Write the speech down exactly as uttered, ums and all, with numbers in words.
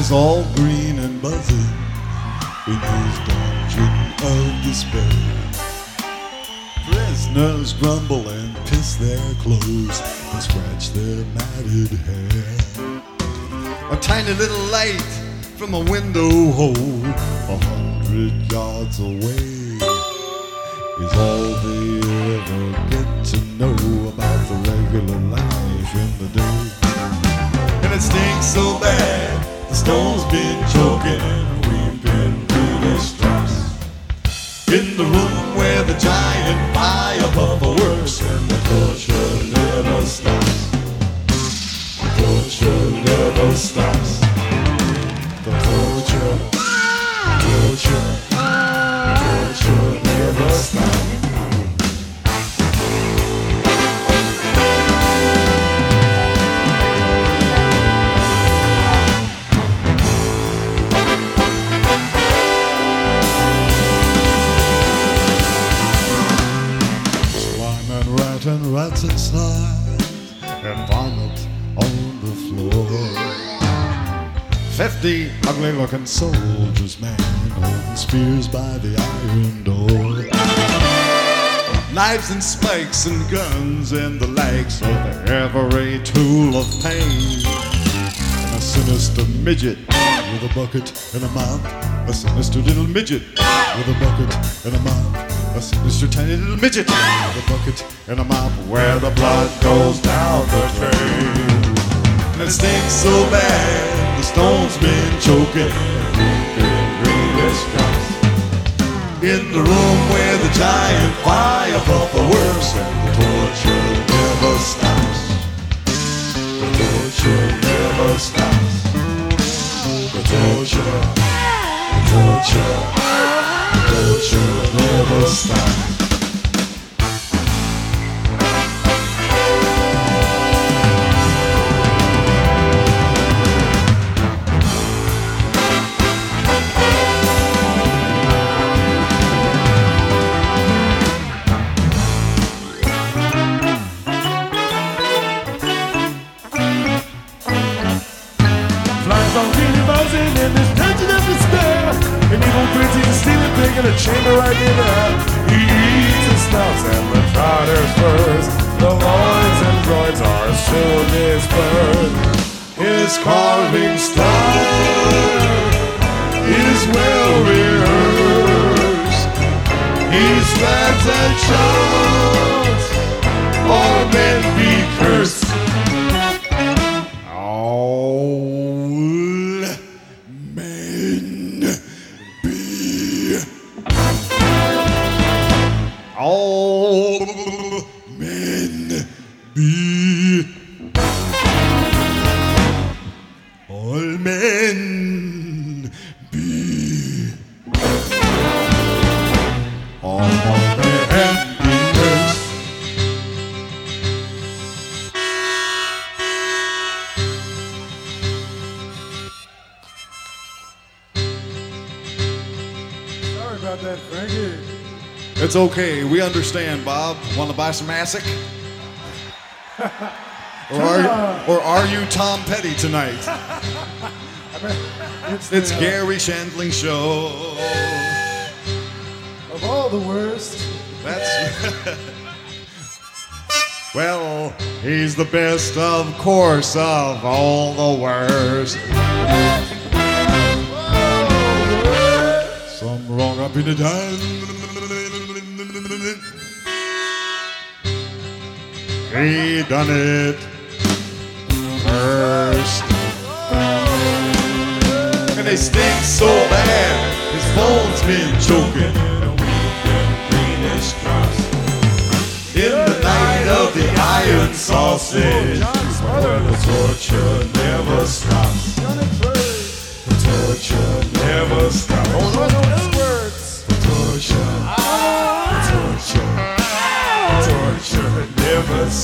is all green and buzzing in his dungeon of despair. Prisoners grumble and piss their clothes and scratch their matted hair. A tiny little light from a window hole a hundred yards away is all they ever get to know about the regular life in the day. And it stinks so bad, the stone's been choking and we've been through distress. In the room where the giant fire bubble works and the torture never stops. The torture never stops. The torture, torture, torture never stops. And rats inside and vomit on the floor. Fifty ugly-looking soldiers, man, holding spears by the iron door. Knives and spikes and guns and the likes of every tool of pain. And a sinister midget with a bucket and a mop. A sinister little midget with a bucket and a mop. A sinister tiny little midget with a bucket and a mop where the blood goes down the drain. And it stinks so bad, the stone's been choking and green distress. In the room where the giant fire buffer works and the torture never stops. The torture never stops. The torture, the torture, the torture never stops. In this dungeon of despair, an evil prince is stealing pig in a chamber right near there. He eats and snuffs and the trotter's furs. The loins and groins are soon dispersed. His carving style is well rehearsed. He slaps and shouts, all men be cursed. All men be, all men be, all men be cursed. Sorry about that, Frankie. It's okay, we understand, Bob. Want to buy some ASIC? or, are, or are you Tom Petty tonight? It's, It's the, uh, Gary Shandling Show. Of all the worst. That's well, he's the best, of course, of all the worst. Some wrong up in the time. He done it first. And they stink so bad, his phone's been choking. And we've been greenish drops. In the night of the iron sausage, where the torture never stops. The torture never stops. The torture, the torture, the torture never stops.